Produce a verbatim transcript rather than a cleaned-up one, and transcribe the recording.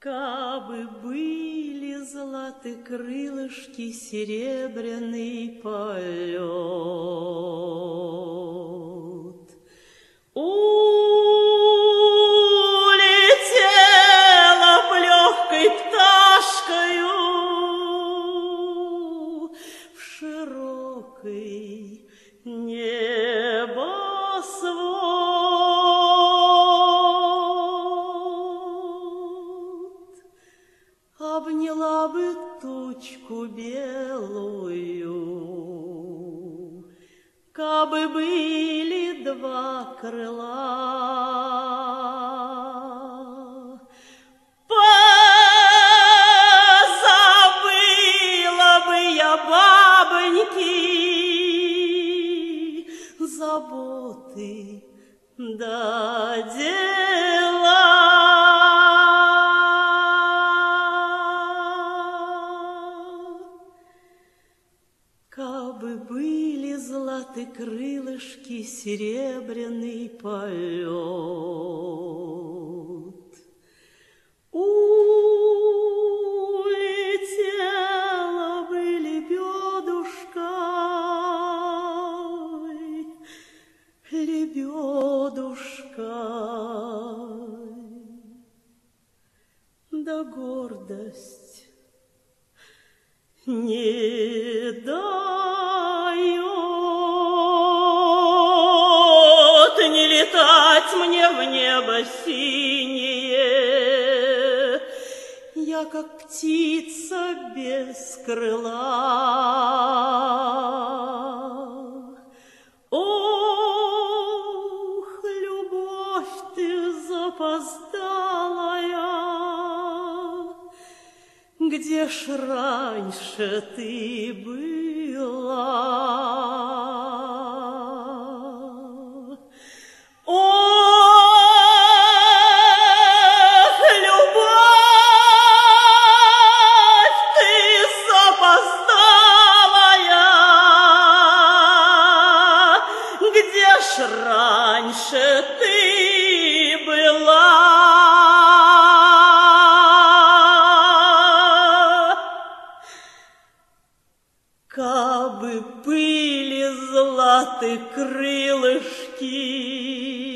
Кабы были златы крылышки, серебряный полет, улетела б легкой пташкою в широкий небосвод, обняла бы тучку белую, кабы были два крыла. Позабыла бы я бабоньки, заботы да дела. Кабы были златы крылышки, серебряный полет, улетела бы лебедушкой, лебедушкой, да гордость не дает не летать мне в небо синее. Я как птица без крыла. Ох, любовь ты запоздалая, где ж раньше ты была? Ох, любовь ты запоздалая, где ж раньше ты была? Кабы были златы крылышки,